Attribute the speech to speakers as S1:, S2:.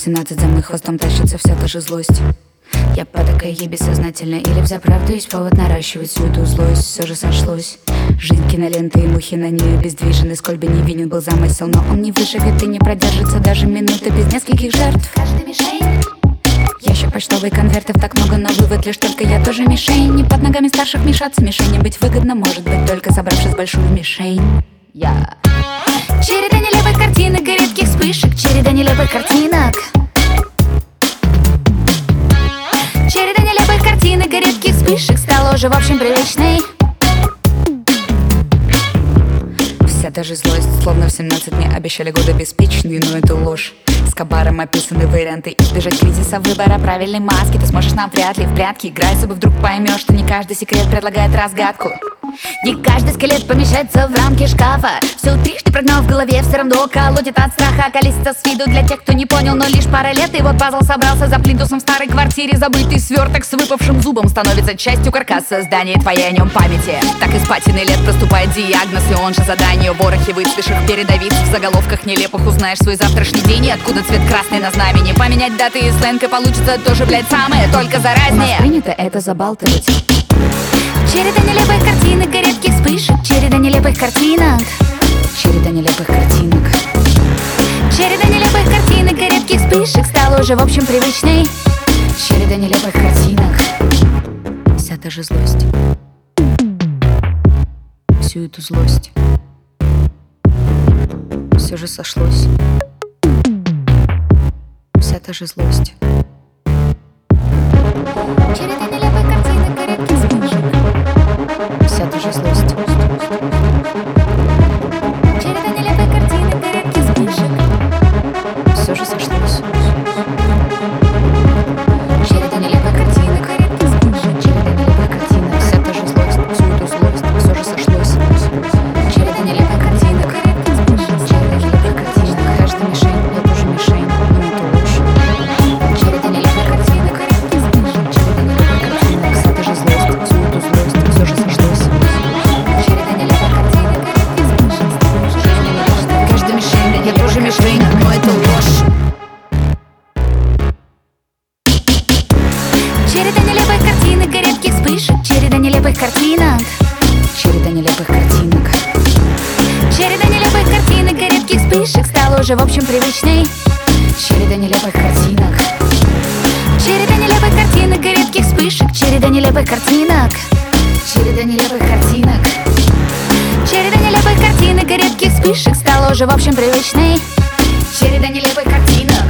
S1: 17 за мной хвостом тащится вся та же злость. Я по такой ей бессознательно или взаправду есть повод наращивать всю эту злость. Все же сошлось. Жизнь киноленты и мухи на ней обездвижены. Сколь бы невинен был замысел, но он не выживет и не продержится даже минуты без нескольких жертв. Каждый мишень. Ящик почтовый, конвертов так много, но вывод лишь только я тоже мишень. Не под ногами старших мешаться, мишеням быть выгодно может быть, только собравшись в большую мишень. Я череда нелепых картинок и редких вспышек, череда нелепых картинок. Череда нелепых картинок и редких вспышек стала уже в общем привычной. Вся та же злость, словно в 17 мне обещали годы беспечные, но это ложь. С Кабаром описаны варианты избежать кризиса выбора правильной маски. Ты сможешь навряд ли в прятки играй, чтобы вдруг поймешь, что не каждый секрет предлагает разгадку. Не каждый скелет помещается в рамки шкафа. Все утришь, ты прогнал в голове, все равно колотит от страха. Колесица с виду для тех, кто не понял, но лишь пара лет. И вот пазл собрался за плинтусом в старой квартире. Забытый сверток с выпавшим зубом становится частью каркаса здания твоей о нем памяти. Так из патины лет проступает диагноз, и он же задание. Ворохи выцветших передовиц в заголовках нелепых. Узнаешь свой завтрашний день и откуда цвет красный на знамени. Поменять даты и сленг, и получится тоже, блядь, самое, только заразнее. Принято это забалтывать. Череда нелепых картинок и редких вспышек, череда нелепых картинок. Череда нелепых картинок. Череда нелепых картинок и редких вспышек стала уже в общем привычной. Череда нелепых картинок. Вся та же злость. Всю эту злость. Все же сошлось. Вся та же злость. Череда нелепых картинок и редких вспышек. Вся та же злость. Череда нелепых картинок и редких вспышек. Все же сошлось. Череда нелепых картинок и редких вспышек. Череда нелепых картинок. Вся та же злость. Всю эту злость. Все же сошлось. Череда нелепых картинок и редких вспышек. Череда нелепых картинок. Каждая мишень, я тоже мишень, но это ложь. Череда нелепых картинок и редких вспышек. Череда нелепых картинок. Вся та же злость. Всю эту злость. Все же сошлось. Череда нелепых картинок и редких вспышек. Каждая мишень, я тоже мишень, но это ложь. Череда нелепых картинок и редких вспышек. Череда нелепых картинок. Череда нелепых картинок. Череда нелепых картинок и редких вспышек стала уже в общем привычной. Череда нелепых картинок. Череда нелепых картинок и редких вспышек. Череда нелепых картинок. Череда нелепых картинок. Череда нелепых картинок и редких вспышек стала уже в общем привычной. Череда нелепых картинок.